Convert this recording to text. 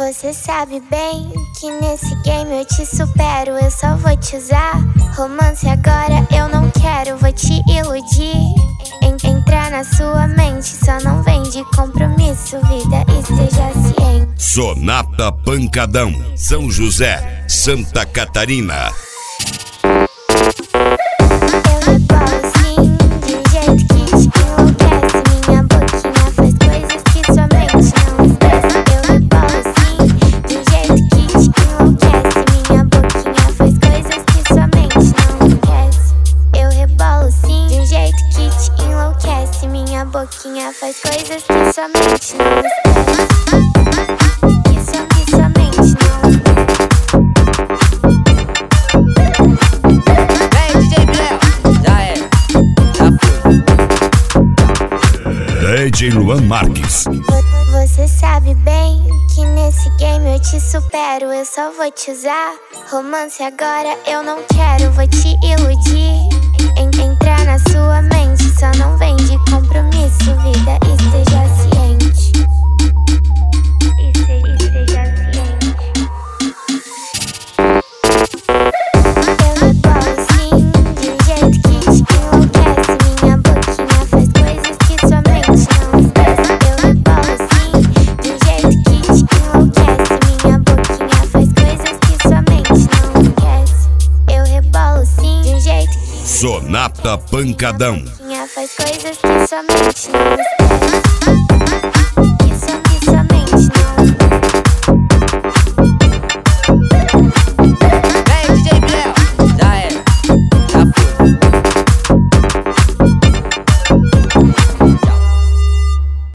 Você sabe bem que nesse game eu te supero. Eu só vou te usar. Romance agora eu não quero, vou te iludir. Entrar na sua mente, só não vem de compromisso, vida, esteja ciente. Sonata Pancadão, São José, Santa Catarina. Minha boquinha faz coisas que sua mente não esquece. Que sua mente não esquece. Vem, DJ Bilel, já era, já foi. DJ Luan Marques. Você sabe bem que nesse game eu te supero. Eu só vou te usar. Romance agora eu não quero, vou te iludir. Entrar na sua mente, só não vem de compromisso, vida, esteja ciente. Esteja ciente. Eu rebolo assim, de um jeito que te enlouquece. Minha boquinha faz coisas que sua mente não esquece. Eu rebolo assim, de um jeito que te enlouquece. Minha boquinha faz coisas que sua mente não esquece. Eu rebolo assim, de um jeito que Sonata Pancadão. faz coisas que sua mente não esquece.